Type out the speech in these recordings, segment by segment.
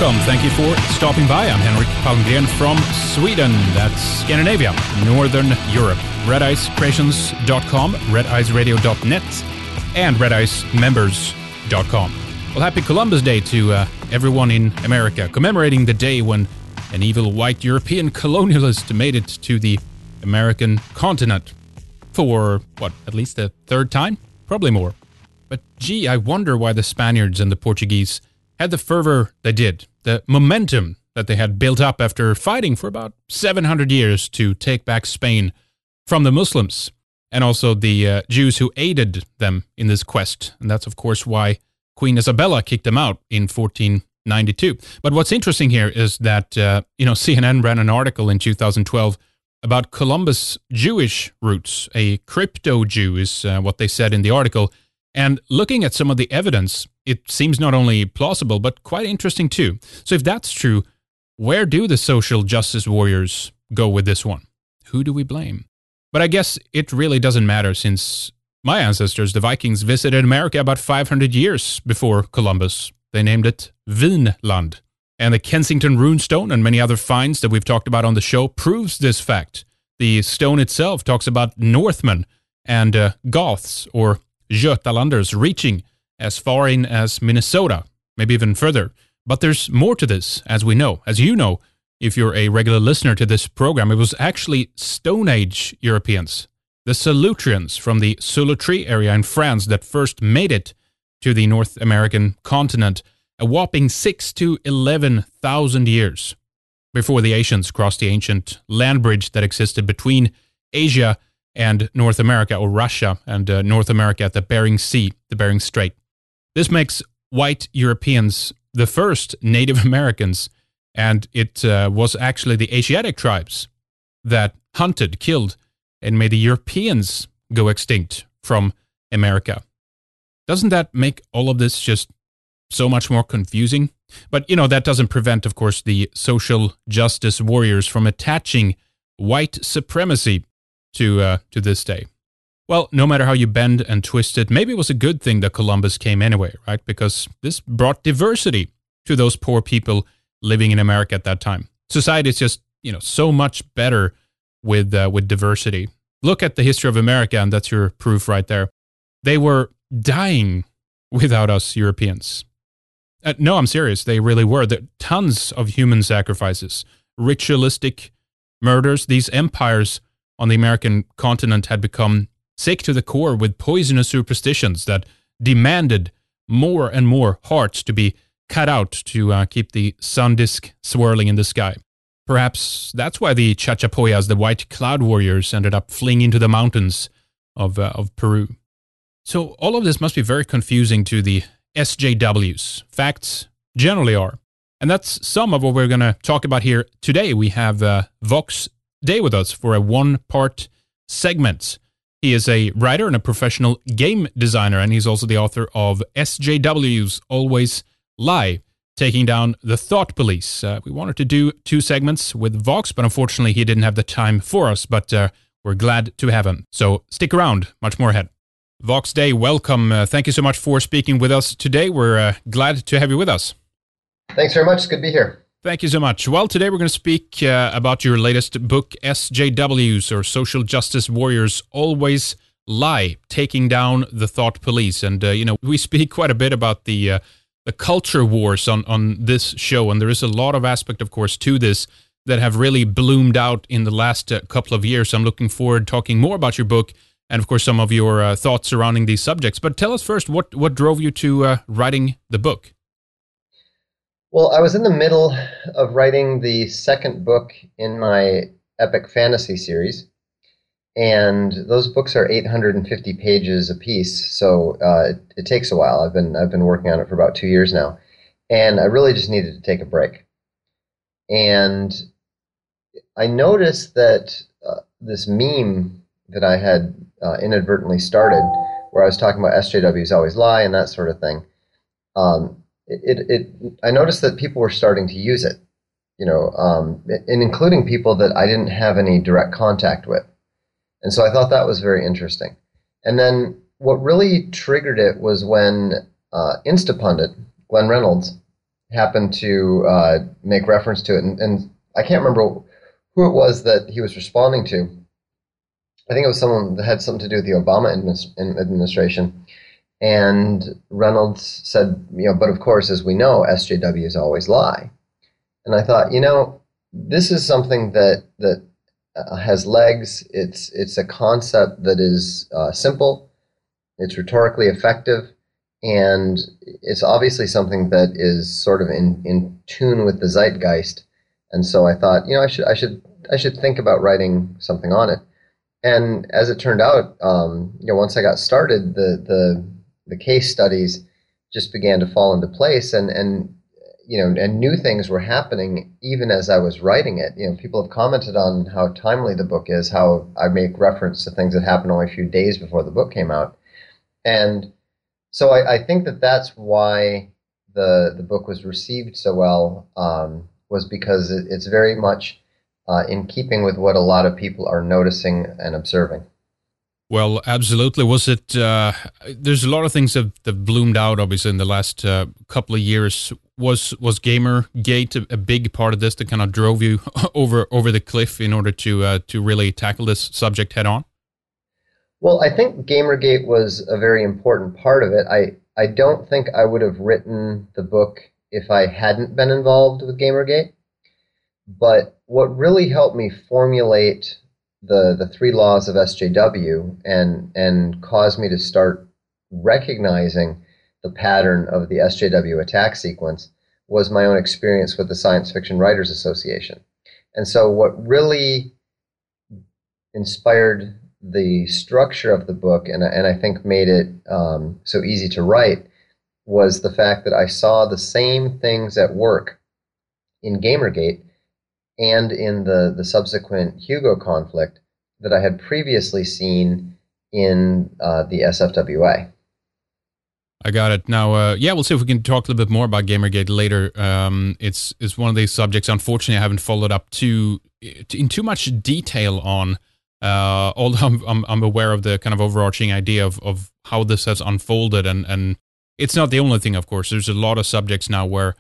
welcome. Thank you for stopping by. I'm Henrik Palmgren from Sweden. That's Scandinavia, Northern Europe. RedIceCreations.com, RedIceRadio.net, and RedIceMembers.com. Well, happy Columbus Day to everyone in America, commemorating the day when an evil white European colonialist made it to the American continent. For, at least the third time? Probably more. But gee, I wonder why the Spaniards and the Portuguese had the fervor they did, the momentum that they had built up after fighting for about 700 years to take back Spain from the Muslims, and also the Jews who aided them in this quest. And that's, of course, why Queen Isabella kicked them out in 1492. But what's interesting here is that, CNN ran an article in 2012 about Columbus' Jewish roots. A crypto-Jew is what they said in the article. And looking at some of the evidence, it seems not only plausible, but quite interesting too. So if that's true, where do the social justice warriors go with this one? Who do we blame? But I guess it really doesn't matter, since my ancestors, the Vikings, visited America about 500 years before Columbus. They named it Vinland. And the Kensington runestone and many other finds that we've talked about on the show proves this fact. The stone itself talks about Northmen and Goths, or Götalanders, reaching as far in as Minnesota, maybe even further. But there's more to this, as we know. As you know, if you're a regular listener to this program, it was actually Stone Age Europeans, the Solutreans from the Solutri area in France, that first made it to the North American continent, a whopping 6,000 to 11,000 years before the Asians crossed the ancient land bridge that existed between Asia and North America, or Russia and North America at the Bering Sea, the Bering Strait. This makes white Europeans the first Native Americans, and it was actually the Asiatic tribes that hunted, killed, and made the Europeans go extinct from America. Doesn't that make all of this just so much more confusing? But, that doesn't prevent, of course, the social justice warriors from attaching white supremacy to this day. Well, no matter how you bend and twist it, maybe it was a good thing that Columbus came anyway, right? Because this brought diversity to those poor people living in America at that time. Society is just, so much better with diversity. Look at the history of America, and that's your proof right there. They were dying without us Europeans. No, I'm serious. They really were. There tons of human sacrifices, ritualistic murders. These empires on the American continent had become sick to the core with poisonous superstitions that demanded more and more hearts to be cut out to keep the sun disk swirling in the sky. Perhaps that's why the Chachapoyas, the white cloud warriors, ended up fleeing into the mountains of Peru. So all of this must be very confusing to the SJWs. Facts generally are. And that's some of what we're going to talk about here today. We have Vox Day with us for a one-part segment. He is a writer and a professional game designer, and he's also the author of SJWs Always Lie, Taking Down the Thought Police. We wanted to do two segments with Vox, but unfortunately he didn't have the time for us, but we're glad to have him. So stick around, much more ahead. Vox Day, welcome. Thank you so much for speaking with us today. We're glad to have you with us. Thanks very much. It's good to be here. Thank you so much. Well, today we're going to speak about your latest book, SJWs, or Social Justice Warriors Always Lie, Taking Down the Thought Police. And, we speak quite a bit about the culture wars on this show, and there is a lot of aspect, of course, to this that have really bloomed out in the last couple of years. I'm looking forward to talking more about your book and, of course, some of your thoughts surrounding these subjects. But tell us first, what drove you to writing the book? Well, I was in the middle of writing the second book in my epic fantasy series, and those books are 850 pages apiece, so it takes a while. I've been working on it for about 2 years now, and I really just needed to take a break. And I noticed that this meme that I had inadvertently started, where I was talking about SJWs always lie and that sort of thing, I noticed that people were starting to use it, and including people that I didn't have any direct contact with. And so I thought that was very interesting. And then what really triggered it was when Instapundit, Glenn Reynolds, happened to make reference to it, and I can't remember who it was that he was responding to. I think it was someone that had something to do with the Obama administration. And Reynolds said, but of course, as we know, SJWs always lie. And I thought, this is something that has legs. It's a concept that is simple. It's rhetorically effective, and it's obviously something that is sort of in tune with the zeitgeist. And so I thought, I should think about writing something on it. And as it turned out, once I got started, the case studies just began to fall into place, and new things were happening even as I was writing it. People have commented on how timely the book is, how I make reference to things that happened only a few days before the book came out. And so I think that that's why the book was received so well, was because it's very much in keeping with what a lot of people are noticing and observing. Well, absolutely. Was it? There's a lot of things that bloomed out, obviously, in the last couple of years. Was Gamergate a big part of this that kind of drove you over the cliff in order to really tackle this subject head on? Well, I think Gamergate was a very important part of it. I don't think I would have written the book if I hadn't been involved with Gamergate. But what really helped me formulate the three laws of SJW and caused me to start recognizing the pattern of the SJW attack sequence was my own experience with the Science Fiction Writers Association. And so what really inspired the structure of the book, and I think made it so easy to write, was the fact that I saw the same things at work in Gamergate and in the subsequent Hugo conflict that I had previously seen in the SFWA. I got it. Now, we'll see if we can talk a little bit more about Gamergate later. It's one of these subjects, unfortunately, I haven't followed up in too much detail on, although I'm aware of the kind of overarching idea of how this has unfolded. And it's not the only thing, of course. There's a lot of subjects now where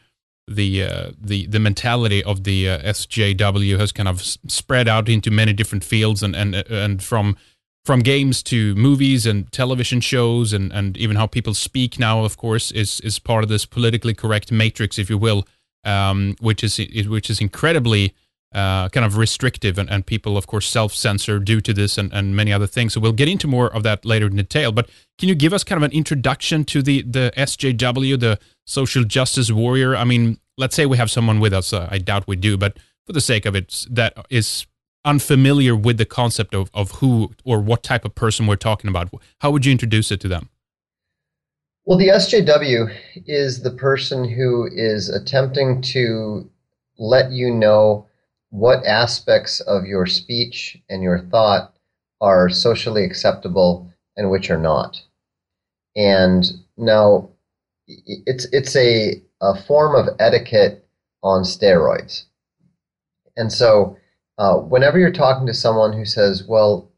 the mentality of the SJW has kind of spread out into many different fields, and from games to movies and television shows, and even how people speak now, of course, is part of this politically correct matrix, if you will, which is incredibly kind of restrictive, and people, of course, self-censor due to this and many other things. So we'll get into more of that later in detail. But can you give us kind of an introduction to the SJW, the social justice warrior? I mean, let's say we have someone with us. I doubt we do, but for the sake of it, that is unfamiliar with the concept of who or what type of person we're talking about. How would you introduce it to them? Well, the SJW is the person who is attempting to let you know what aspects of your speech and your thought are socially acceptable and which are not. And now it's a form of etiquette on steroids. And so whenever you're talking to someone who says, well,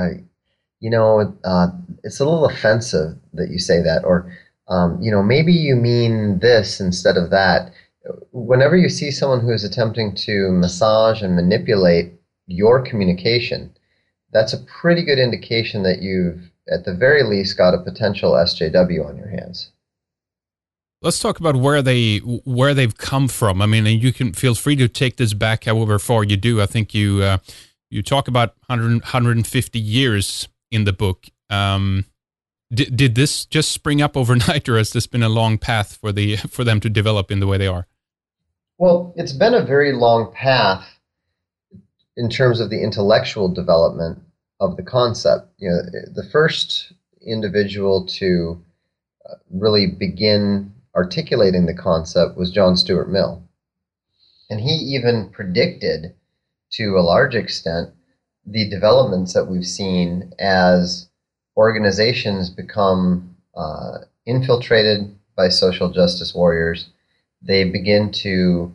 it's a little offensive that you say that, or, maybe you mean this instead of that. Whenever you see someone who is attempting to massage and manipulate your communication, that's a pretty good indication that you've, at the very least, got a potential SJW on your hands. Let's talk about where they've come from. I mean, you can feel free to take this back however far you do. I think you talk about 150 years in the book. Did this just spring up overnight, or has this been a long path for them to develop in the way they are? Well, it's been a very long path in terms of the intellectual development of the concept. The first individual to really begin articulating the concept was John Stuart Mill. And he even predicted, to a large extent, the developments that we've seen as organizations become infiltrated by social justice warriors. They begin to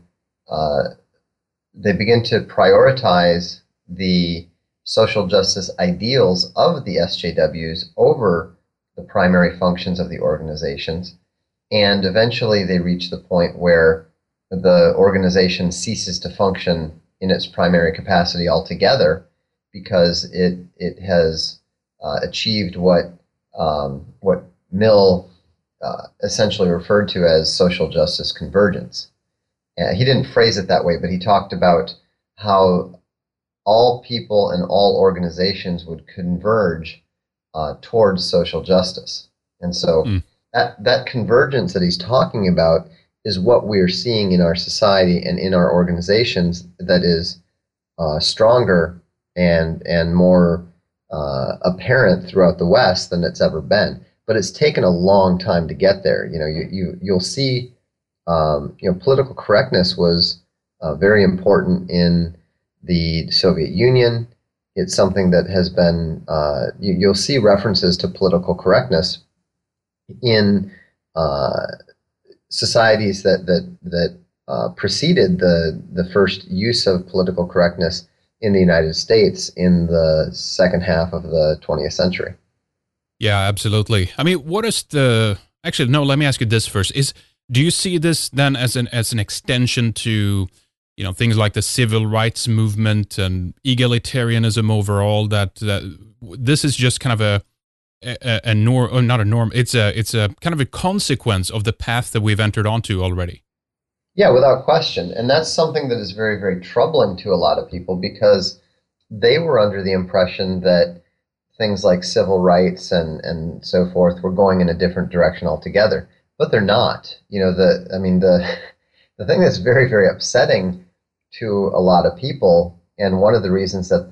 prioritize the social justice ideals of the SJWs over the primary functions of the organizations, and eventually they reach the point where the organization ceases to function in its primary capacity altogether because it has achieved what Mill essentially referred to as social justice convergence. He didn't phrase it that way, but he talked about how all people and all organizations would converge towards social justice. And so that convergence that he's talking about is what we're seeing in our society and in our organizations that is stronger and more apparent throughout the West than it's ever been. But it's taken a long time to get there. You'll see, political correctness was very important in the Soviet Union. It's something that has been, you'll see references to political correctness in societies that preceded the first use of political correctness in the United States in the second half of the 20th century. Yeah, absolutely. I mean, what is actually, no, let me ask you this first. Do you see this then as an extension to, things like the civil rights movement and egalitarianism overall, that this is just kind of a norm, or not a norm, it's a kind of a consequence of the path that we've entered onto already? Yeah, without question. And that's something that is very, very troubling to a lot of people because they were under the impression that things like civil rights and so forth were going in a different direction altogether. But they're not. The thing that's very, very upsetting to a lot of people, and one of the reasons that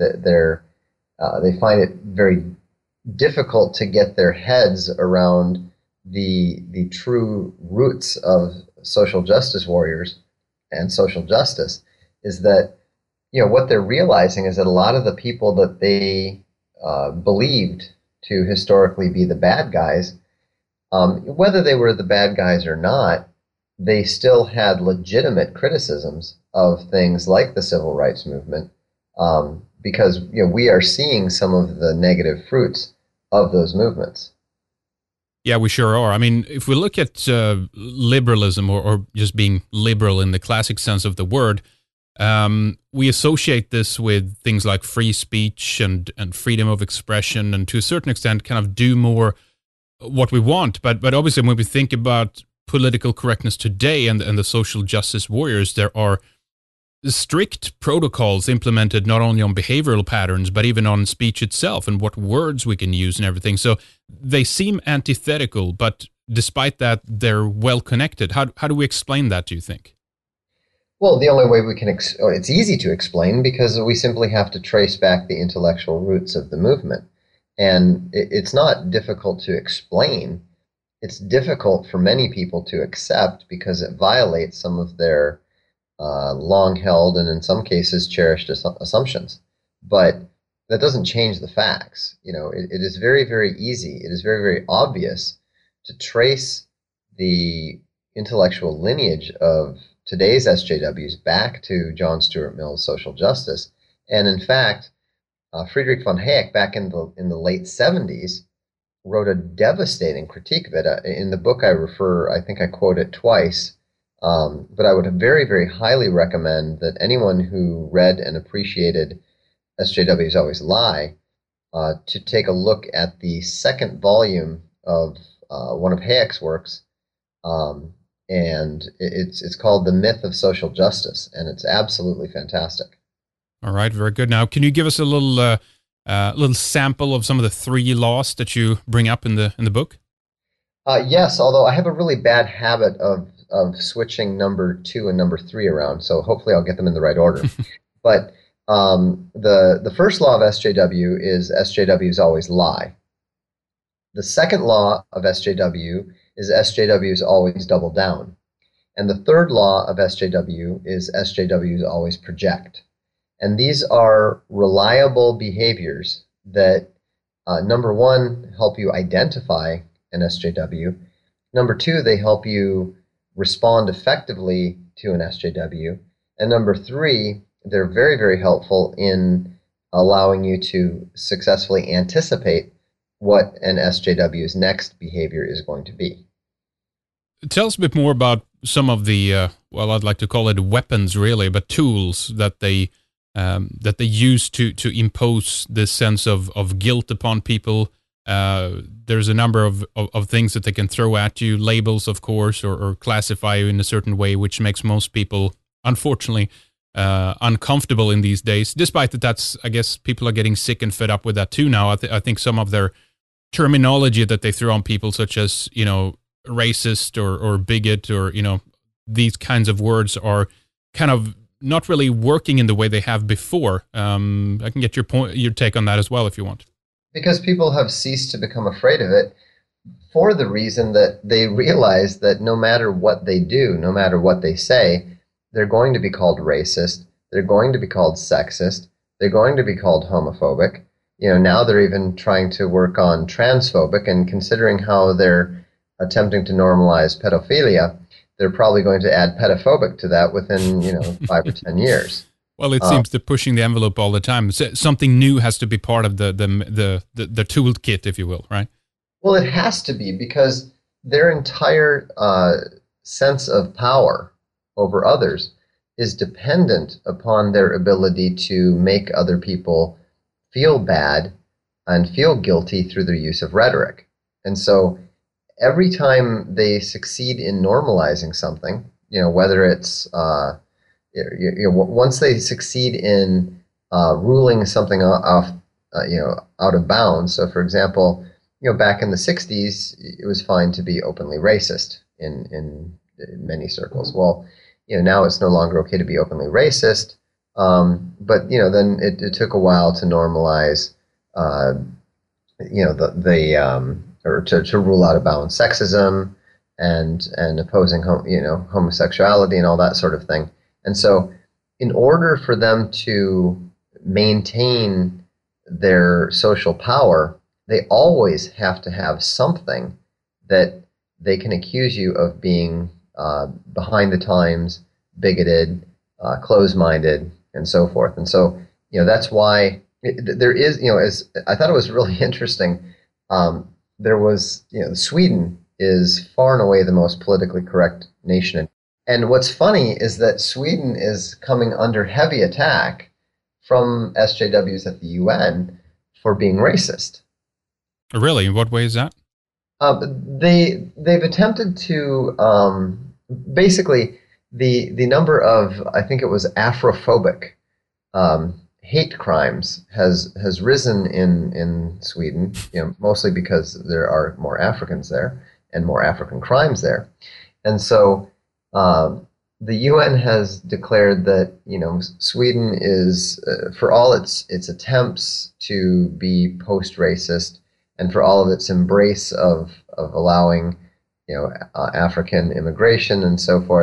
they find it very difficult to get their heads around the true roots of social justice warriors and social justice, is that what they're realizing is that a lot of the people that they believed to historically be the bad guys, whether they were the bad guys or not, they still had legitimate criticisms of things like the civil rights movement, because we are seeing some of the negative fruits of those movements. Yeah, we sure are. I mean, if we look at liberalism or just being liberal in the classic sense of the word, we associate this with things like free speech and freedom of expression, and to a certain extent kind of do more what we want. But obviously when we think about political correctness today and the social justice warriors, there are strict protocols implemented not only on behavioral patterns, but even on speech itself and what words we can use and everything. So they seem antithetical, but despite that, they're well connected. How do we explain that, do you think? Well, the only way we can, it's easy to explain because we simply have to trace back the intellectual roots of the movement. And it's not difficult to explain. It's difficult for many people to accept because it violates some of their long-held and in some cases cherished assumptions. But that doesn't change the facts. It is very, very easy. It is very, very obvious to trace the intellectual lineage of today's SJWs back to John Stuart Mill's social justice. And in fact, Friedrich von Hayek back in the late 70s wrote a devastating critique of it. In the book I think I quote it twice, but I would very, very highly recommend that anyone who read and appreciated SJWs Always Lie to take a look at the second volume of one of Hayek's works, and it's called The Myth of Social Justice, and it's absolutely fantastic. All right, very good. Now, can you give us a little sample of some of the 3 laws that you bring up in the book? Yes, although I have a really bad habit of switching number 2 and number 3 around, so hopefully I'll get them in the right order. But the first law of SJW is SJWs always lie. The second law of SJW is SJWs always double down. And the third law of SJW is SJWs always project. And these are reliable behaviors that, number one, help you identify an SJW. Number two, they help you respond effectively to an SJW. And number three, they're very, very helpful in allowing you to successfully anticipate what an SJW's next behavior is going to be. Tell us a bit more about some of the, well, I'd like to call it weapons, really, but tools that they use to impose this sense of guilt upon people. There's a number of things that they can throw at you, labels, of course, or classify you in a certain way, which makes most people, unfortunately, uncomfortable in these days. Despite that's, I guess, people are getting sick and fed up with that too now. I think some of their terminology that they throw on people, such as, racist or bigot or, these kinds of words are kind of not really working in the way they have before. I can get your take on that as well if you want. Because people have ceased to become afraid of it for the reason that they realize that no matter what they do, no matter what they say, they're going to be called racist, they're going to be called sexist, they're going to be called homophobic. Now they're even trying to work on transphobic, and considering how they're attempting to normalize pedophilia, they're probably going to add pedophobic to that within, 5 or 10 years. Well, it seems they're pushing the envelope all the time. Something new has to be part of the toolkit, if you will, right? Well, it has to be, because their entire sense of power over others is dependent upon their ability to make other people feel bad and feel guilty through their use of rhetoric. And so every time they succeed in normalizing something, whether it's once they succeed in ruling something off, out of bounds. So, for example, back in the '60s, it was fine to be openly racist in many circles. Well, now it's no longer okay to be openly racist. But then it took a while to normalize, or to rule out of bounds sexism and opposing homosexuality and all that sort of thing. And so, in order for them to maintain their social power, they always have to have something that they can accuse you of being behind the times, bigoted, closed-minded, and so forth. And so, that's why there is, as I thought it was really interesting. There was, Sweden is far and away the most politically correct nation. And what's funny is that Sweden is coming under heavy attack from SJWs at the UN for being racist. Really? In what way is that? They've attempted to basically the number of, I think it was Afrophobic hate crimes has risen in Sweden, mostly because there are more Africans there and more African crimes there. And so the UN has declared that, Sweden is, for all its attempts to be post-racist and for all of its embrace of allowing, African immigration and so forth,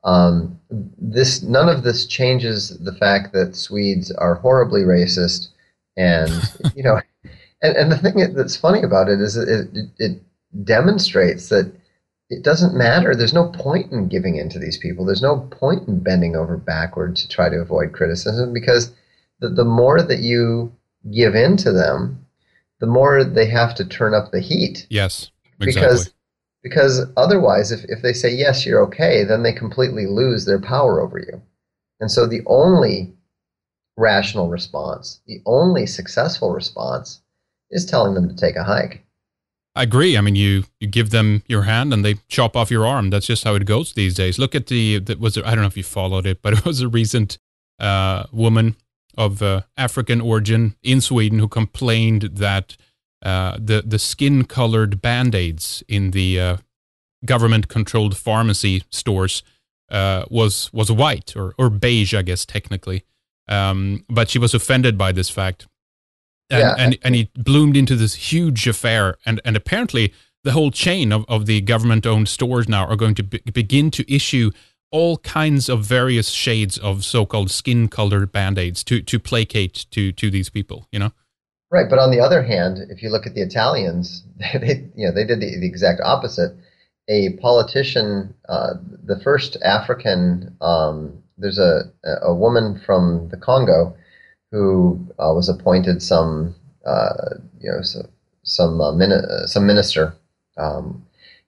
none of this changes the fact that Swedes are horribly racist, and and the thing that's funny about it is it demonstrates that it doesn't matter. There's no point in giving in to these people. There's no point in bending over backward to try to avoid criticism, because the more that you give in to them, the more they have to turn up the heat. Yes, exactly. Because otherwise, if they say, yes, you're okay, then they completely lose their power over you. And so the only rational response, the only successful response, is telling them to take a hike. I agree. I mean, you give them your hand and they chop off your arm. That's just how it goes these days. Look at I don't know if you followed it, but it was a recent woman of African origin in Sweden who complained that the skin-colored Band-Aids in the government-controlled pharmacy stores was white or beige, I guess, technically. But she was offended by this fact. And it bloomed into this huge affair. And apparently the whole chain of the government-owned stores now are going to begin to issue all kinds of various shades of so-called skin-colored Band-Aids to placate to these people, Right, but on the other hand, if you look at the Italians, they did the exact opposite. A politician, the first African, there's a woman from the Congo who was appointed some minister,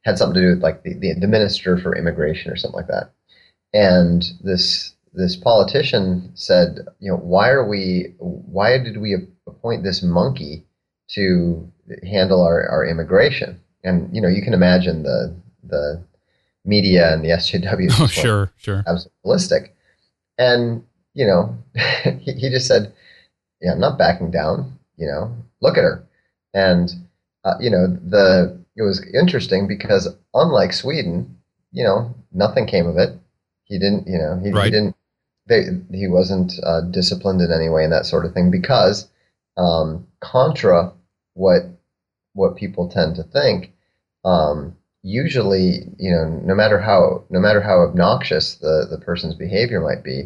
had something to do with like the minister for immigration or something like that. And this politician said, why did we appoint this monkey to handle our immigration? And you can imagine the media and the SJWs. Oh, sure. Absolutely ballistic. And he just said, "Yeah, I'm not backing down. Look at her." And it was interesting because unlike Sweden, nothing came of it. He didn't, Right. he didn't. He wasn't disciplined in any way and that sort of thing because contra what people tend to think. Usually, no matter how obnoxious the person's behavior might be,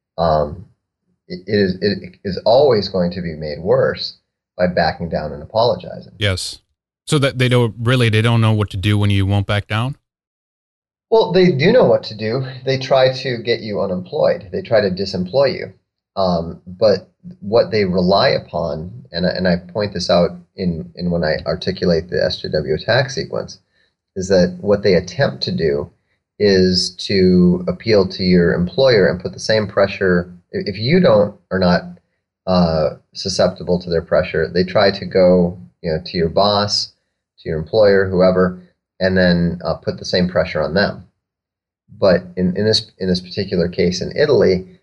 it is always going to be made worse by backing down and apologizing. Yes. So that they don't know what to do when you won't back down? Well, they do know what to do. They try to get you unemployed. They try to disemploy you. But what they rely upon, and I point this out in when I articulate the SJW attack sequence, is that what they attempt to do is to appeal to your employer and put the same pressure. If you are not susceptible to their pressure, they try to go to your boss, to your employer, whoever, and then put the same pressure on them. But in this particular case in Italy,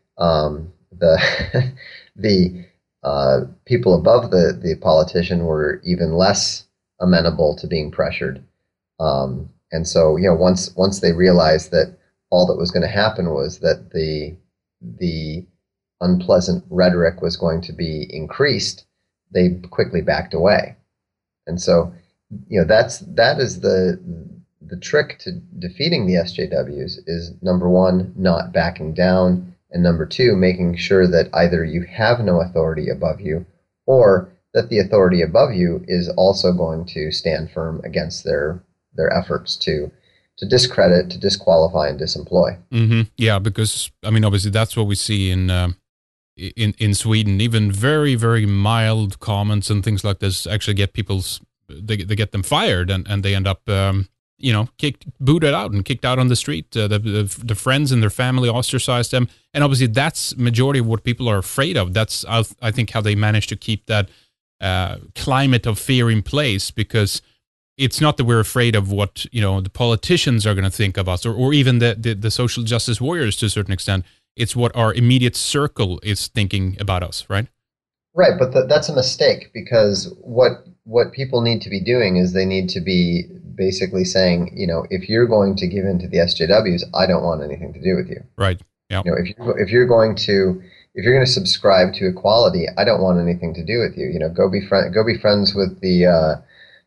the the people above the politician were even less amenable to being pressured. And so, once they realized that all that was going to happen was that the unpleasant rhetoric was going to be increased, they quickly backed away. And so, that is the trick to defeating the SJWs is, number one, not backing down, and number two, making sure that either you have no authority above you, or that the authority above you is also going to stand firm against their efforts to discredit, to disqualify, and disemploy. Mm-hmm. Yeah, because obviously that's what we see in Sweden. Even very, very mild comments and things like this actually get they get them fired, and they end up booted out and kicked out on the street. The friends and their family ostracized them, and obviously that's majority of what people are afraid of. That's I think how they manage to keep that climate of fear in place, because it's not that we're afraid of what the politicians are going to think of us, or even the social justice warriors to a certain extent. It's what our immediate circle is thinking about us, right? Right, but that's a mistake, because what people need to be doing is they need to be basically saying, if you're going to give in to the SJWs, I don't want anything to do with you. Right. Yeah. If you're going to subscribe to equality, I don't want anything to do with you. Go be friends with the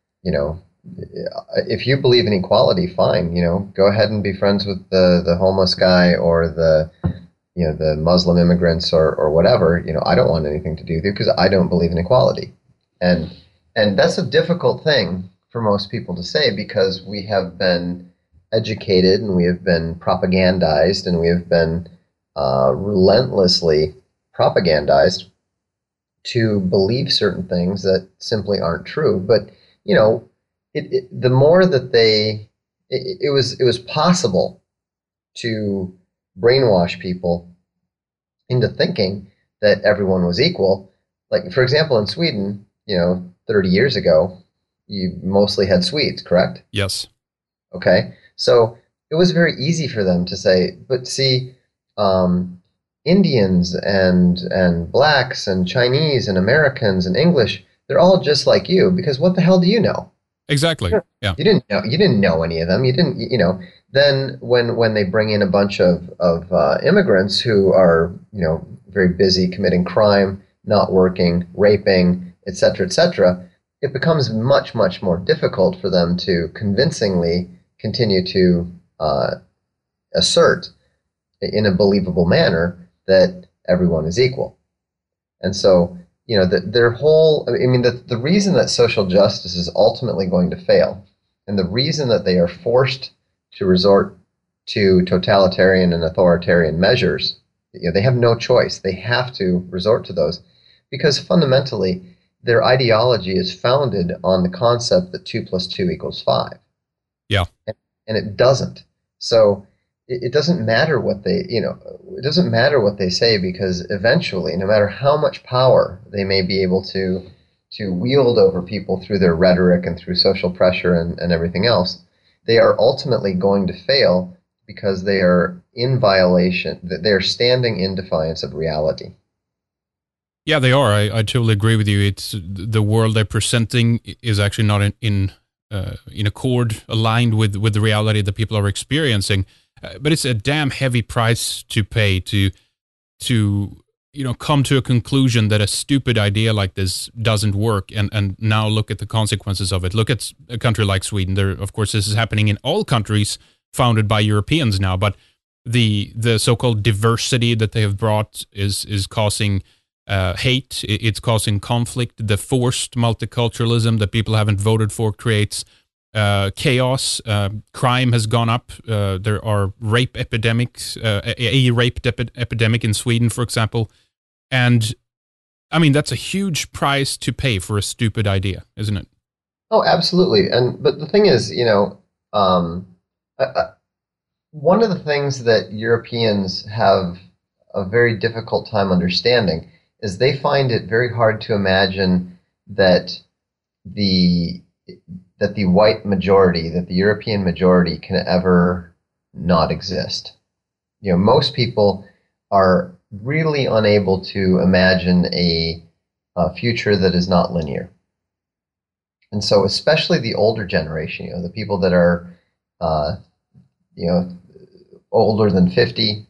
if you believe in equality, fine. Go ahead and be friends with the homeless guy or the Muslim immigrants or whatever. I don't want anything to do with you because I don't believe in equality. And that's a difficult thing for most people to say, because we have been educated and we have been propagandized and we have been relentlessly propagandized to believe certain things that simply aren't true. But the more that it was possible to brainwash people into thinking that everyone was equal. Like, for example, in Sweden, 30 years ago, you mostly had Swedes, correct? Yes. Okay. So it was very easy for them to say, but see, Indians and blacks and Chinese and Americans and English, they're all just like you, because what the hell do you know? Exactly. Yeah. You didn't know any of them. You didn't, then when they bring in a bunch of immigrants who are, very busy committing crime, not working, raping, et cetera, it becomes much, much more difficult for them to convincingly continue to assert in a believable manner that everyone is equal. And so, their whole, the reason that social justice is ultimately going to fail, and the reason that they are forced to resort to totalitarian and authoritarian measures, they have no choice. They have to resort to those, because fundamentally their ideology is founded on the concept that 2 + 2 = 5. Yeah. And it doesn't. So it doesn't matter what they, it doesn't matter what they say, because eventually, no matter how much power they may be able to wield over people through their rhetoric and through social pressure and everything else, they are ultimately going to fail because they are in violation, that they are standing in defiance of reality. Yeah, they are. I totally agree with you. It's the world they're presenting is actually not in accord, aligned with the reality that people are experiencing. But it's a damn heavy price to pay to come to a conclusion that a stupid idea like this doesn't work, and now look at the consequences of it. Look at a country like Sweden. There, of course, this is happening in all countries founded by Europeans now, but the so-called diversity that they have brought is causing hate. It's causing conflict. The forced multiculturalism that people haven't voted for creates chaos. Crime has gone up. There are rape epidemics, a epidemic in Sweden, for example. And I mean, that's a huge price to pay for a stupid idea, isn't it? Oh, absolutely. But the thing is, one of the things that Europeans have a very difficult time understanding is they find it very hard to imagine that the white majority, that the European majority can ever not exist. Most people are really unable to imagine a future that is not linear. And so especially the older generation, the people that are, older than 50,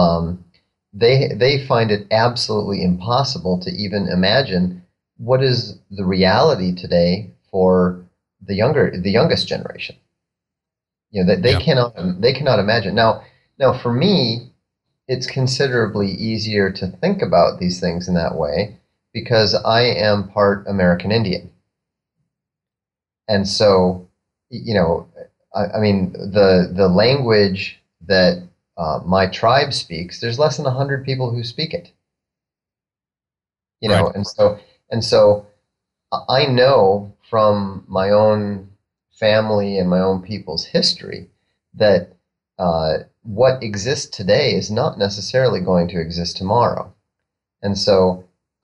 they find it absolutely impossible to even imagine what is the reality today for the youngest generation. That they cannot imagine. Now for me, it's considerably easier to think about these things in that way because I am part American Indian. And so, I mean, the language that my tribe speaks, there's less than 100 people who speak it. Right. And so I know from my own family and my own people's history that what exists today is not necessarily going to exist tomorrow. And so,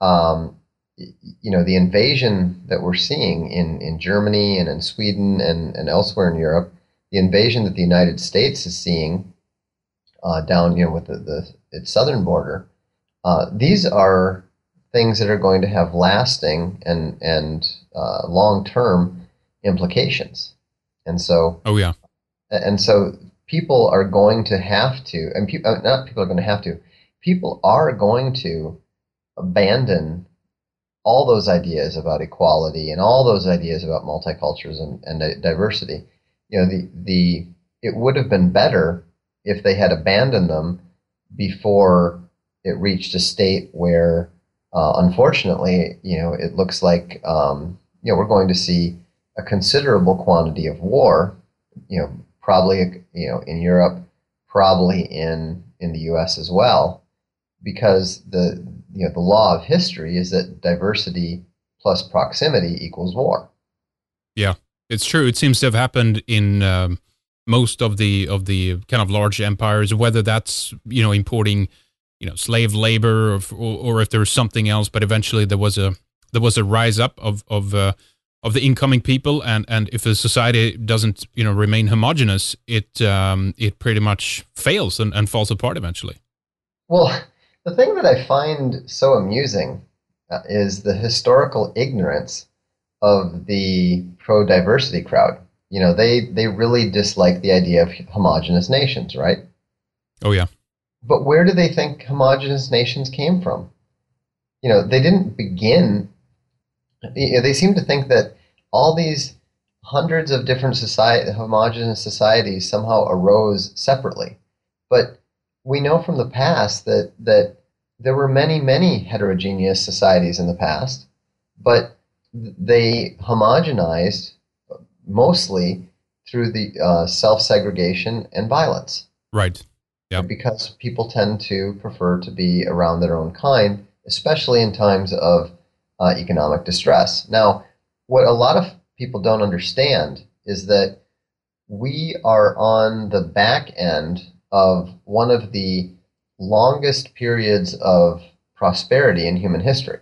the invasion that we're seeing in Germany and in Sweden and elsewhere in Europe, the invasion that the United States is seeing down, with its southern border, these are things that are going to have lasting and long-term implications. And so, oh yeah, and so people are going to have to, and not people are going to have to, people are going to abandon all those ideas about equality and all those ideas about multiculturalism and diversity. It would have been better if they had abandoned them before it reached a state where, unfortunately, it looks like we're going to see a considerable quantity of war. Probably in Europe, probably in the U.S. as well, because the law of history is that diversity plus proximity equals war. Yeah, it's true. It seems to have happened in most of the kind of large empires, whether that's importing slave labor or if there was something else. But eventually there was a rise up of the incoming people, and if a society doesn't remain homogenous, it pretty much fails and falls apart eventually. Well, the thing that I find so amusing is the historical ignorance of the pro-diversity crowd. They really dislike the idea of homogenous nations, right? Oh yeah. But where do they think homogenous nations came from? They didn't begin. They seem to think that all these hundreds of different homogenous societies somehow arose separately. But we know from the past that there were many, many heterogeneous societies in the past, but they homogenized mostly through the self-segregation and violence. Right. Yeah. Because people tend to prefer to be around their own kind, especially in times of economic distress. Now, what a lot of people don't understand is that we are on the back end of one of the longest periods of prosperity in human history.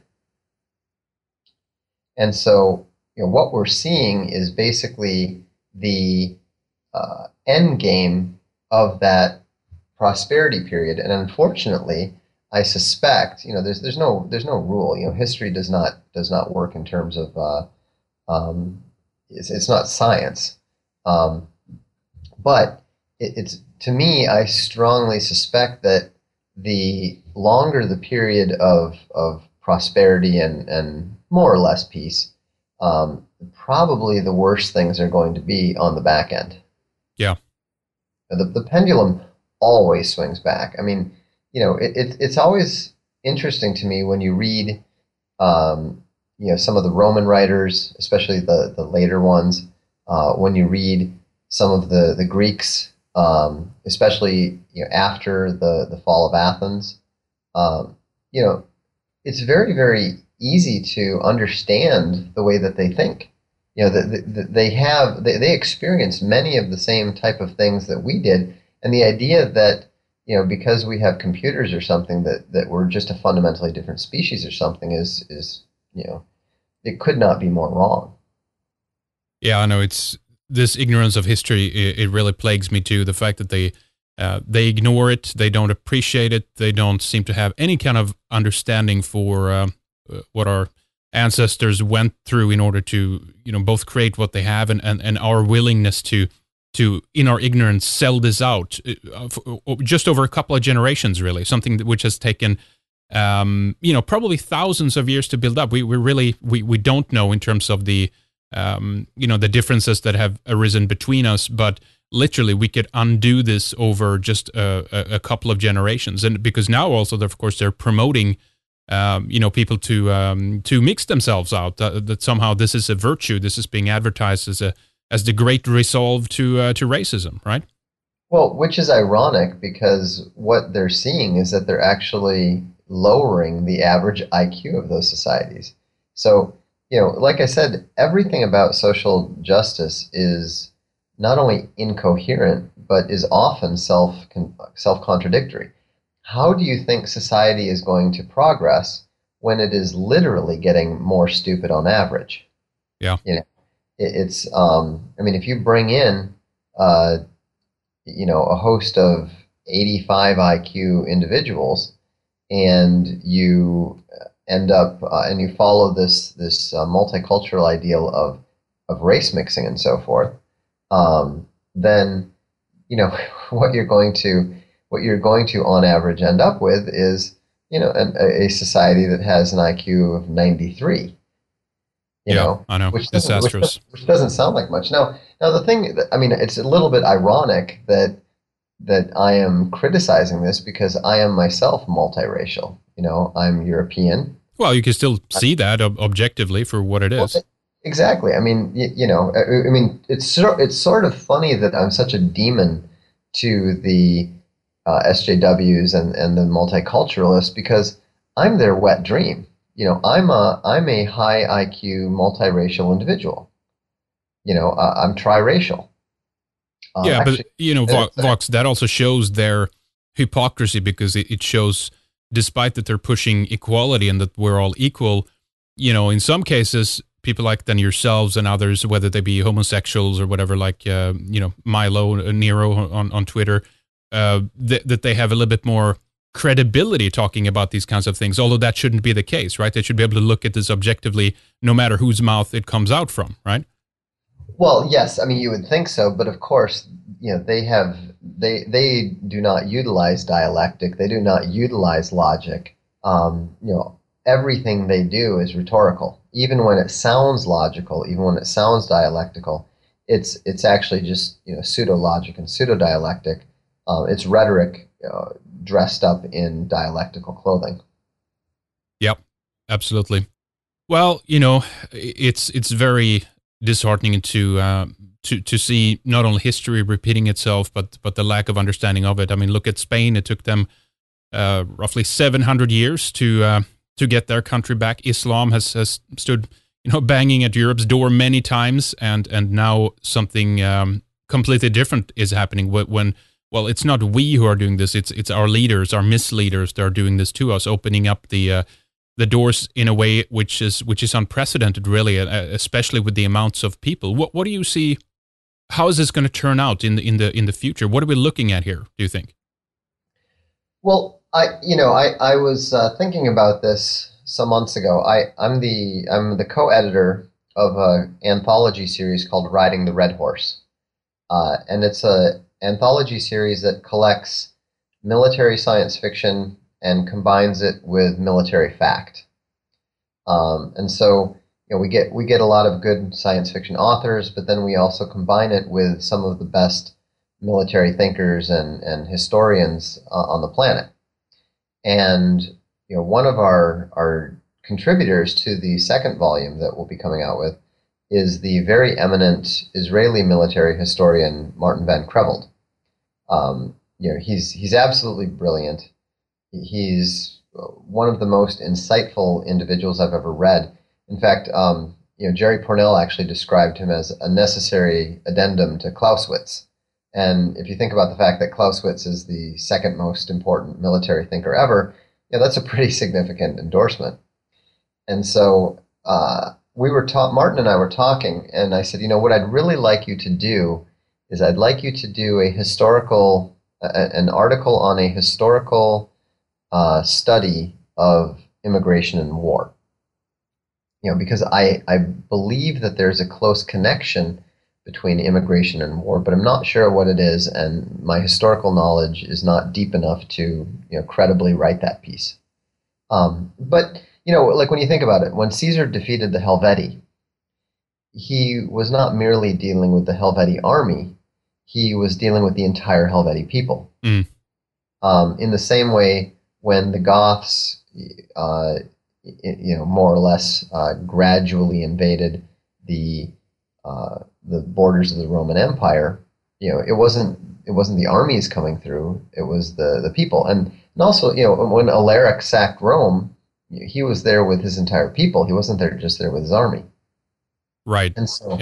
And so, what we're seeing is basically the end game of that prosperity period. And unfortunately, I suspect, there's no rule. History does not work in terms of it's not science. But it's to me, I strongly suspect that the longer the period of prosperity and more or less peace, probably the worst things are going to be on the back end. Yeah. The pendulum always swings back. I mean, it's always interesting to me when you read, some of the Roman writers, especially the later ones, when you read some of the Greeks, especially after the fall of Athens, it's very, very easy to understand the way that they think. They experienced many of the same type of things that we did, and the idea that because we have computers or something that we're just a fundamentally different species or something is it could not be more wrong. Yeah, I know. It's this ignorance of history. It really plagues me too. The fact that they ignore it, they don't appreciate it, they don't seem to have any kind of understanding for what our ancestors went through in order to both create what they have and our willingness to in our ignorance sell this out just over a couple of generations, really, something which has taken probably thousands of years to build up. We don't know in terms of the the differences that have arisen between us, but literally we could undo this over just a couple of generations. And because now also, of course, they're promoting people to mix themselves out, that somehow this is a virtue, this is being advertised as the great resolve to racism, right? Well, which is ironic because what they're seeing is that they're actually lowering the average IQ of those societies. So, like I said, everything about social justice is not only incoherent, but is often self-contradictory. How do you think society is going to progress when it is literally getting more stupid on average? Yeah. It's if you bring in a host of 85 IQ individuals and you end up and you follow this multicultural ideal of race mixing and so forth, then what you're going to on average end up with is a society that has an IQ of 93. I know. Which disastrous. Which doesn't sound like much. Now the thing, it's a little bit ironic that I am criticizing this because I am myself multiracial. I'm European. Well, you can still see that objectively for what it is. Exactly. It's sort of funny that I'm such a demon to the SJWs and the multiculturalists because I'm their wet dream. I'm a high IQ multiracial individual. I'm triracial. Vox, that also shows their hypocrisy because it shows, despite that they're pushing equality and that we're all equal, in some cases, people like then yourselves and others, whether they be homosexuals or whatever, like Milo Nero on Twitter, that they have a little bit more credibility talking about these kinds of things, although that shouldn't be the case, right? They should be able to look at this objectively, no matter whose mouth it comes out from, right? Well, yes, you would think so, but of course, they do not utilize dialectic, they do not utilize logic. Everything they do is rhetorical, even when it sounds logical, even when it sounds dialectical. It's actually just pseudo logic and pseudo dialectic. It's rhetoric dressed up in dialectical clothing. Yep, absolutely. Well, it's very disheartening to see not only history repeating itself, but the lack of understanding of it. Look at Spain. It took them roughly 700 years to get their country back. Islam has stood banging at Europe's door many times, and now something completely different is happening when well, it's not we who are doing this. It's our leaders, our misleaders that are doing this to us, opening up the doors in a way which is unprecedented, really, especially with the amounts of people. What do you see? How is this going to turn out in the future? What are we looking at here, do you think? Well, I was thinking about this some months ago. I'm the co-editor of an anthology series called Riding the Red Horse, and it's a anthology series that collects military science fiction and combines it with military fact. And so, we get a lot of good science fiction authors, but then we also combine it with some of the best military thinkers and historians on the planet. And one of our contributors to the second volume that we'll be coming out with is the very eminent Israeli military historian Martin Van Creveld. He's absolutely brilliant. He's one of the most insightful individuals I've ever read. In fact, Jerry Pournelle actually described him as a necessary addendum to Clausewitz. And if you think about the fact that Clausewitz is the second most important military thinker ever, that's a pretty significant endorsement. And so Martin and I were talking, and I said, what I'd really like you to do is I'd like you to do an article on a historical study of immigration and war. Because I believe that there's a close connection between immigration and war, but I'm not sure what it is, and my historical knowledge is not deep enough to credibly write that piece. But like when you think about it, when Caesar defeated the Helvetii, he was not merely dealing with the Helvetii army; he was dealing with the entire Helvetii people. In the same way, when the Goths, more or less gradually invaded the borders of the Roman Empire, it wasn't the armies coming through; it was the people. And also, when Alaric sacked Rome, he was there with his entire people. He wasn't just there with his army. Right. And so,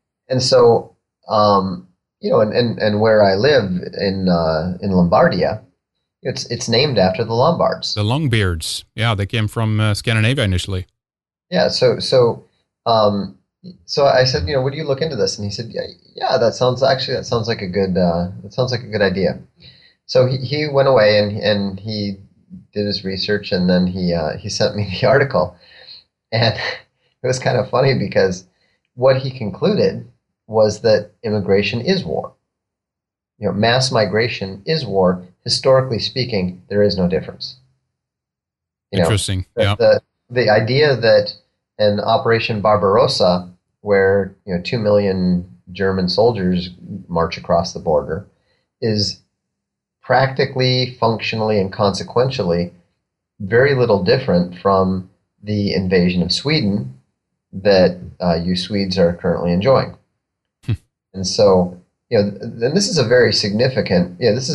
and where I live in Lombardia, it's named after the Lombards. The Longbeards. Yeah, they came from Scandinavia initially. Yeah. So I said, would you look into this? And he said, yeah, that sounds like a good idea. So he went away and he did his research, and then he sent me the article. And it was kind of funny because what he concluded was that immigration is war. Mass migration is war. Historically speaking, there is no difference. Interesting. Yeah. The idea that an Operation Barbarossa, where 2 million German soldiers march across the border, is practically, functionally, and consequentially very little different from the invasion of Sweden that you Swedes are currently enjoying. And so, and this is a very significant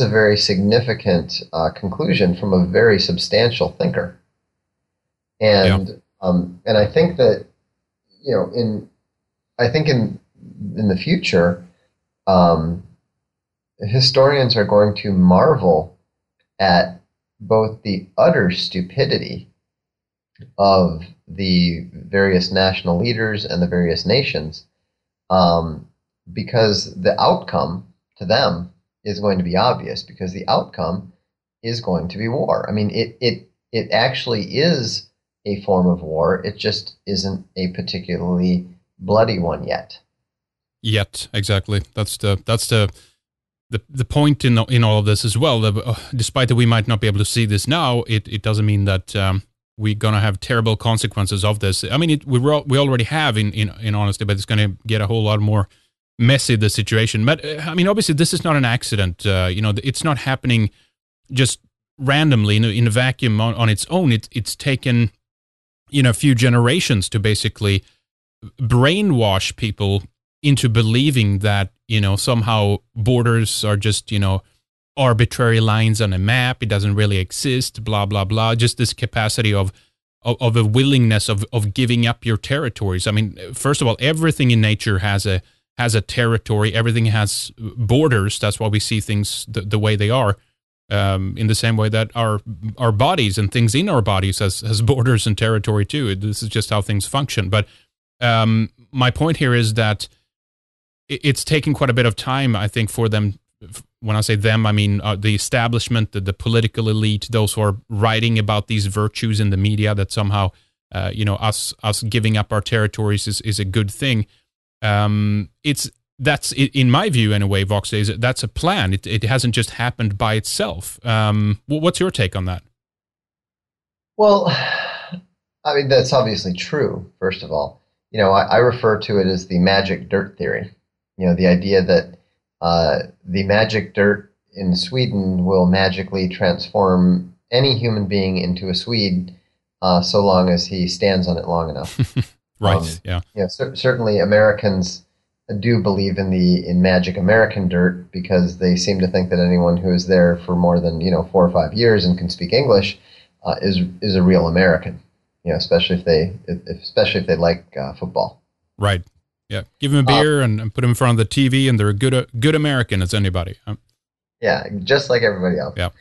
conclusion from a very substantial thinker. And and I think that in the future, historians are going to marvel at both the utter stupidity of the various national leaders and the various nations, because the outcome to them is going to be obvious, because the outcome is going to be war. I mean, it actually is a form of war. It just isn't a particularly bloody one yet. Yet, exactly. That's the point in all of this as well. Despite that we might not be able to see this now, it doesn't mean that we're gonna have terrible consequences of this. I mean, we already have in honesty, but it's gonna get a whole lot more messy, the situation. But I mean, obviously, this is not an accident. It's not happening just randomly in a vacuum on its own. It's taken a few generations to basically brainwash people into believing that somehow borders are just arbitrary lines on a map. It doesn't really exist. Blah blah blah. Just this capacity of a willingness of giving up your territories. I mean, first of all, everything in nature has a has a territory. Everything has borders. That's why we see things the way they are. In the same way that our bodies and things in our bodies has borders and territory too. This is just how things function. But my point here is that it's taken quite a bit of time, I think, for them. When I say them, I mean the establishment, the political elite, those who are writing about these virtues in the media, that somehow, us giving up our territories is a good thing. That's in my view, anyway, Vox says that's a plan. It hasn't just happened by itself. What's your take on that? Well, I mean, that's obviously true, first of all. I refer to it as the magic dirt theory. The idea that the magic dirt in Sweden will magically transform any human being into a Swede so long as he stands on it long enough. Right, yeah. Certainly Americans do believe in magic American dirt, because they seem to think that anyone who is there for more than 4 or 5 years and can speak English is a real American. Especially if they like football. Right. Yeah. Give them a beer and put them in front of the TV, and they're a good American as anybody. Yeah, just like everybody else. Yeah.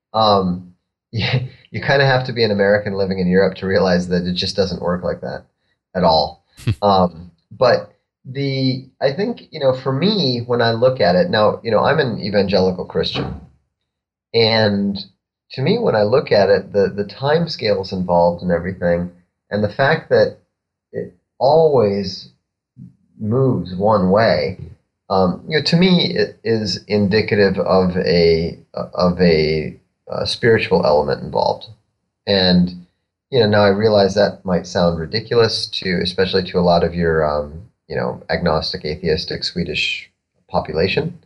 You kind of have to be an American living in Europe to realize that it just doesn't work like that at all. But I think, for me, when I look at it now, I'm an evangelical Christian, and to me, when I look at it, the time scales involved and everything, and the fact that it always moves one way, to me, it is indicative of a spiritual element involved. And now I realize that might sound ridiculous especially to a lot of your agnostic, atheistic Swedish population,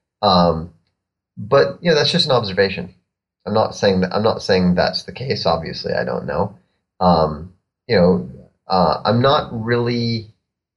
but that's just an observation. I'm not saying that's the case. Obviously, I don't know. I'm not really.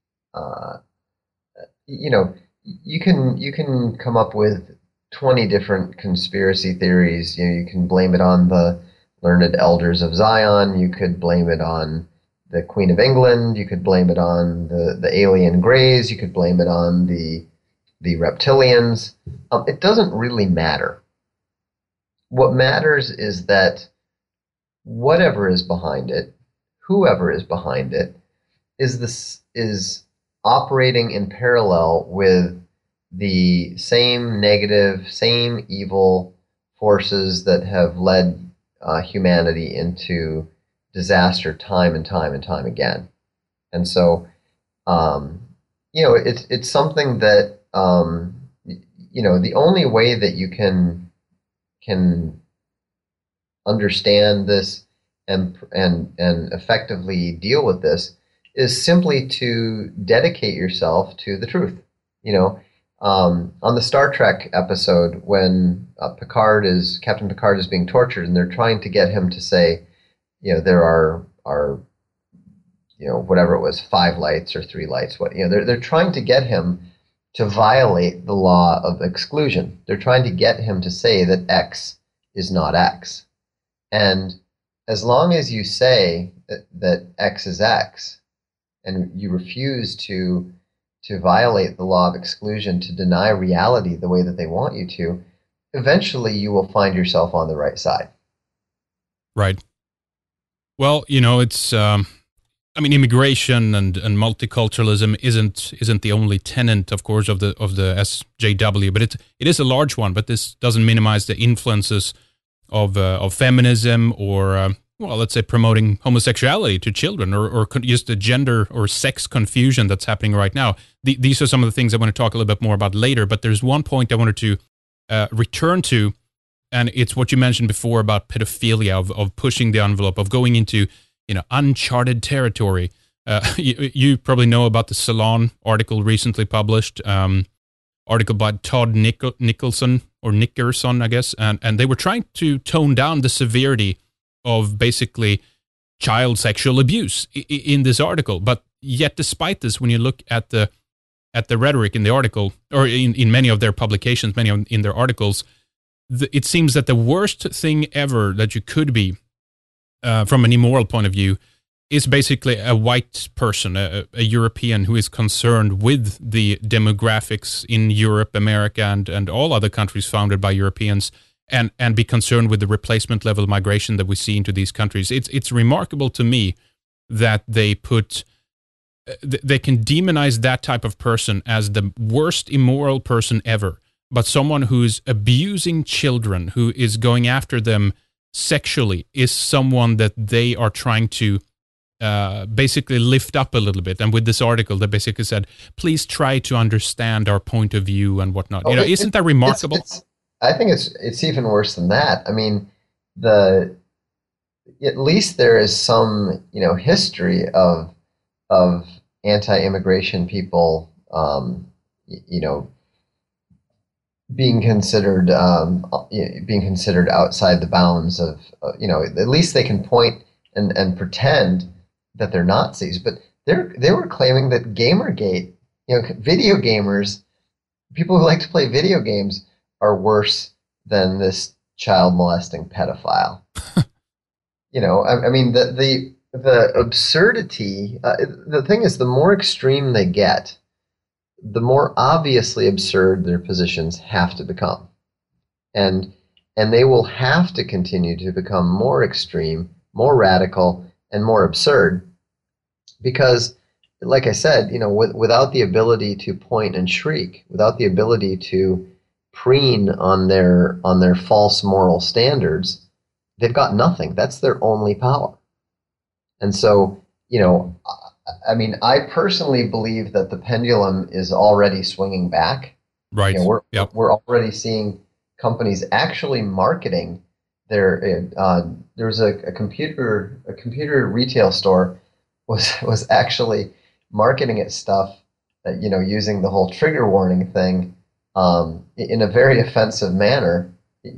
You can come up with 20 different conspiracy theories. You can blame it on the learned elders of Zion. You could blame it on the Queen of England. You could blame it on the alien Greys. You could blame it on the reptilians. It doesn't really matter. What matters is that whatever is behind it, whoever is behind it, is operating in parallel with the same negative, same evil forces that have led humanity into disaster time and time and time again. And so, it's something that the only way that you can understand this and effectively deal with this is simply to dedicate yourself to the truth. On the Star Trek episode, when Captain Picard is being tortured, and they're trying to get him to say, there are whatever it was, 5 lights or 3 lights. They're trying to get him to violate the law of exclusion. They're trying to get him to say that X is not X. And as long as you say that X is X, and you refuse to violate the law of exclusion, to deny reality the way that they want you to, eventually you will find yourself on the right side. Right. Well, it's immigration and multiculturalism isn't the only tenet, of course, of the SJW, but it is a large one. But this doesn't minimize the influences of feminism, or let's say promoting homosexuality to children, or just the gender or sex confusion that's happening right now. These are some of the things I want to talk a little bit more about later. But there's one point I wanted to return to, and it's what you mentioned before about pedophilia, of pushing the envelope, of going into uncharted territory. You probably know about the Salon article recently published, article by Todd Nickerson, I guess, and they were trying to tone down the severity of basically child sexual abuse in this article. But yet, despite this, when you look at the rhetoric in the article, or in many of their publications, in their articles, it seems that the worst thing ever that you could be, from an immoral point of view, is basically a white person, a European who is concerned with the demographics in Europe, America, and all other countries founded by Europeans, and be concerned with the replacement level migration that we see into these countries. It's remarkable to me that they can demonize that type of person as the worst immoral person ever, but someone who's abusing children, who is going after them sexually, is someone that they are trying to basically lift up a little bit. And with this article, they basically said, please try to understand our point of view and whatnot. Isn't that remarkable? I think it's even worse than that. I mean, at least there is some, history of anti-immigration people, being considered outside the bounds of, at least they can point and pretend that they're Nazis. But they were claiming that Gamergate, video gamers, people who like to play video games, are worse than this child molesting pedophile. I mean, the absurdity. The thing is, the more extreme they get, the more obviously absurd their positions have to become, and they will have to continue to become more extreme, more radical, and more absurd, because, like I said, without the ability to point and shriek, without the ability to preen on their false moral standards, they've got nothing. That's their only power. And so, I mean, I personally believe that the pendulum is already swinging back. Right. We're already seeing companies actually marketing their. There was a computer retail store was actually marketing its stuff, using the whole trigger warning thing, in a very offensive manner,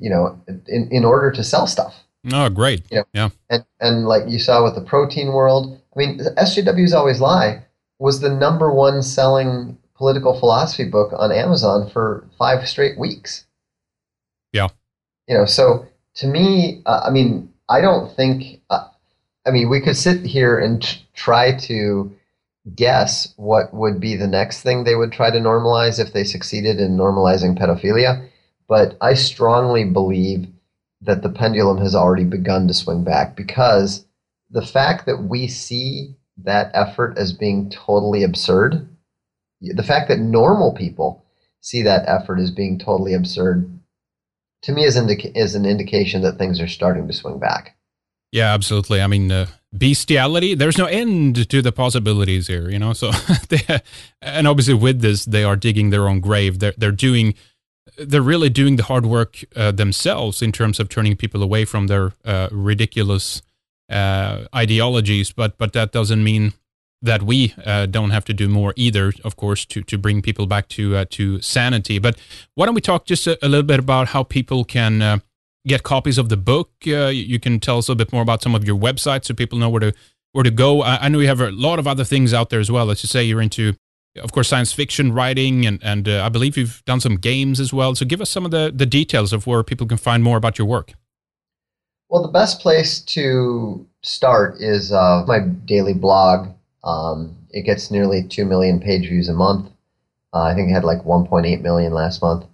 in order to sell stuff. Oh, great. Yeah. And like you saw with the Protein World, I mean, SJW's Always Lie was the #1 selling political philosophy book on Amazon for 5 straight weeks. Yeah. So to me, I mean, I don't think, we could sit here and try to guess what would be the next thing they would try to normalize if they succeeded in normalizing pedophilia. But I strongly believe that the pendulum has already begun to swing back, because the fact that we see that effort as being totally absurd, the fact that normal people see that effort as being totally absurd, to me is an indication that things are starting to swing back. Yeah, absolutely. I mean, bestiality, there's no end to the possibilities here, so and obviously with this, they are digging their own grave. They're really doing the hard work themselves in terms of turning people away from their ridiculous ideologies. But that doesn't mean that we don't have to do more either, of course, to bring people back to sanity. But why don't we talk just a little bit about how people can get copies of the book? You can tell us a little bit more about some of your websites so people know where to go. I know you have a lot of other things out there as well. Let's just say you're into, of course, science fiction writing, and I believe you've done some games as well. So give us some of the details of where people can find more about your work. Well, the best place to start is my daily blog. It gets nearly 2 million page views a month. I think it had like 1.8 million last month.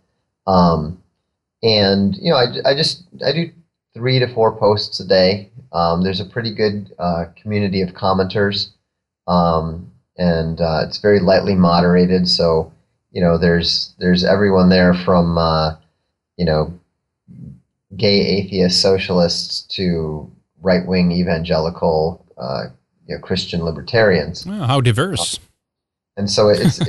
And I do 3 to 4 posts a day. There's a pretty good community of commenters. And it's very lightly moderated, so there's everyone there from gay atheist socialists to right-wing evangelical Christian libertarians. Well, how diverse! And so it's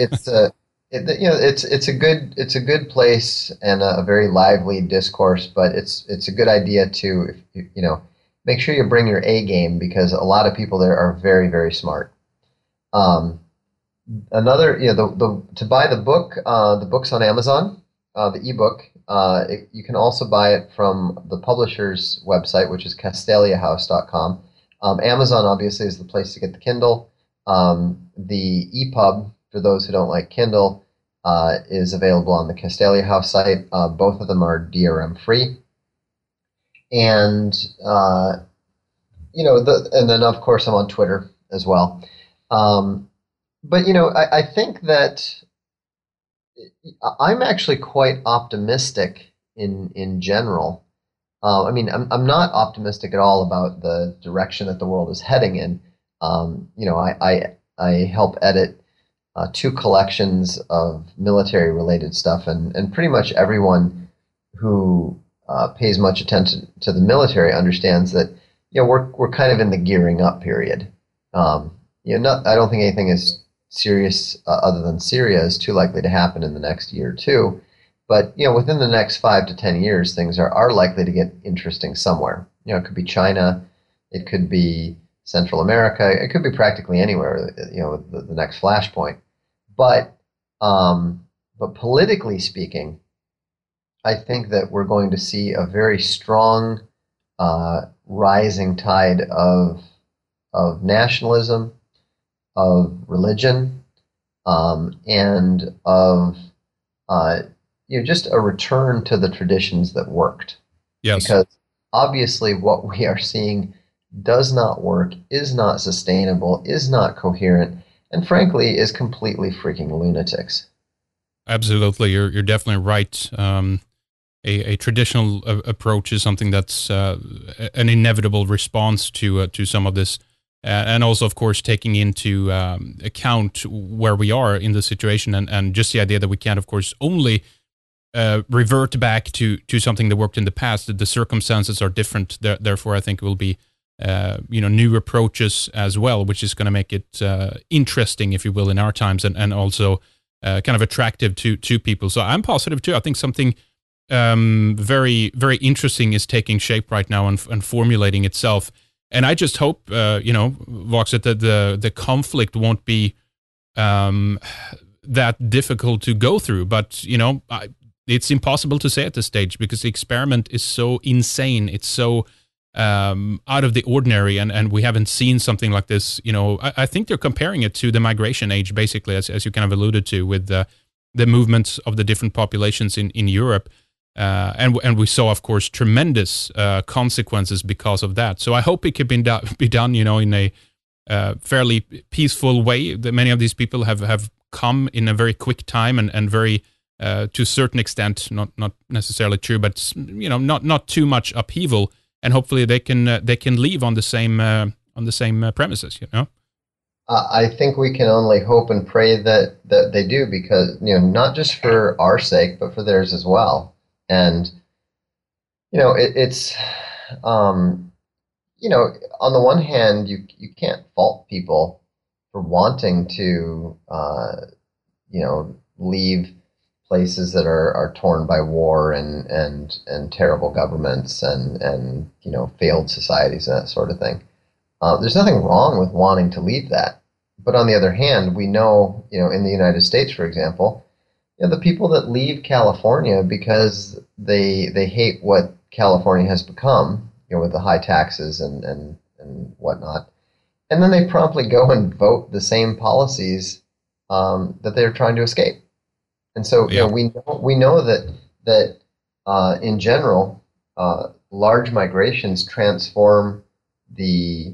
a good place and a very lively discourse, but it's a good idea to make sure you bring your A game, because a lot of people there are very, very smart. To buy the book, the book's on Amazon, the ebook. You can also buy it from the publisher's website, which is CastaliaHouse.com. Amazon obviously is the place to get the Kindle. The EPUB, for those who don't like Kindle, is available on the Castalia House site. Both of them are DRM free. And and then of course I'm on Twitter as well. But I think that I'm actually quite optimistic in general. I'm not optimistic at all about the direction that the world is heading in. I help edit two collections of military-related stuff, and pretty much everyone who pays much attention to the military understands that we're kind of in the gearing up period. I don't think anything is serious other than Syria is too likely to happen in the next year or two. But within the next 5 to 10 years, things are likely to get interesting somewhere. It could be China, it could be Central America, it could be practically anywhere. The next flashpoint. But politically speaking, I think that we're going to see a very strong rising tide of nationalism, of religion, and of just a return to the traditions that worked. Yes. Because obviously what we are seeing does not work, is not sustainable, is not coherent, and frankly is completely freaking lunatics. Absolutely. You're definitely right. A traditional approach is something that's an inevitable response to some of this. And also, of course, taking into account where we are in the situation and just the idea that we can't, of course, only revert back to something that worked in the past, that the circumstances are different. Therefore, I think it will be new approaches as well, which is going to make it interesting, if you will, in our times and also kind of attractive to people. So I'm positive too. I think something very, very interesting is taking shape right now and formulating itself. And I just hope, Vox, that the conflict won't be that difficult to go through. But, it's impossible to say at this stage because the experiment is so insane. It's so out of the ordinary. And we haven't seen something like this. I think they're comparing it to the migration age, basically, as you kind of alluded to, with the movements of the different populations in Europe. And we saw, of course, tremendous consequences because of that. So I hope it can be done, in a fairly peaceful way. That many of these people have come in a very quick time and very, to a certain extent, not necessarily true, but not too much upheaval. And hopefully they can leave on the same premises. I think we can only hope and pray that they do, because not just for our sake, but for theirs as well. And, it's, on the one hand, you can't fault people for wanting to, leave places that are torn by war and terrible governments and failed societies and that sort of thing. There's nothing wrong with wanting to leave that. But on the other hand, we know, in the United States, for example, the people that leave California because they hate what California has become, with the high taxes and whatnot, and then they promptly go and vote the same policies that they're trying to escape. And so we know that in general, large migrations transform the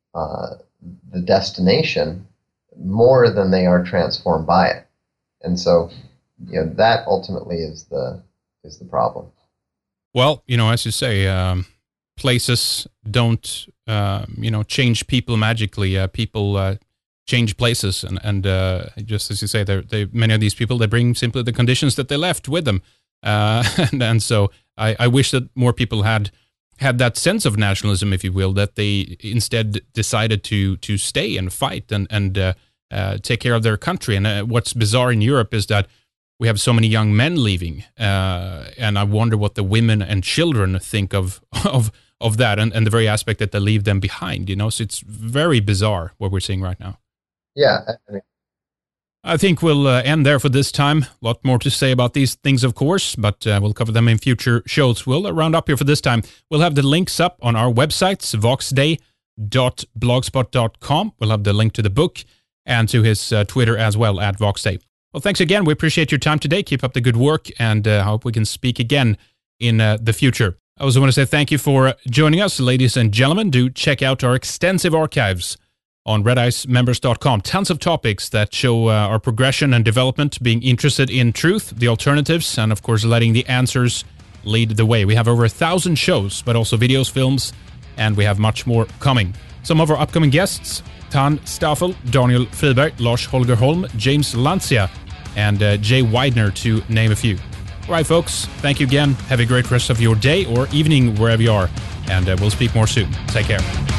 destination more than they are transformed by it, and so. That ultimately is the problem. Well, as you say, places don't, change people magically. People change places, and just as you say, many of these people, they bring simply the conditions that they left with them, and so I wish that more people had that sense of nationalism, if you will, that they instead decided to stay and fight and take care of their country. And what's bizarre in Europe is that we have so many young men leaving, and I wonder what the women and children think of that, and the very aspect that they leave them behind. So it's very bizarre what we're seeing right now. Yeah, I think we'll end there for this time. A lot more to say about these things, of course, but we'll cover them in future shows. We'll round up here for this time. We'll have the links up on our websites, voxday.blogspot.com. We'll have the link to the book and to his Twitter as well, @voxday. Well, thanks again. We appreciate your time today. Keep up the good work, and I hope we can speak again in the future. I also want to say thank you for joining us, ladies and gentlemen. Do check out our extensive archives on redicemembers.com. Tons of topics that show our progression and development, being interested in truth, the alternatives, and of course letting the answers lead the way. We have over 1,000 shows, but also videos, films, and we have much more coming. Some of our upcoming guests: Tan Staffel, Daniel Friberg, Lars Holger Holm, James Lancia, and Jay Widener, to name a few. All right, folks, thank you again. Have a great rest of your day or evening wherever you are, and we'll speak more soon. Take care.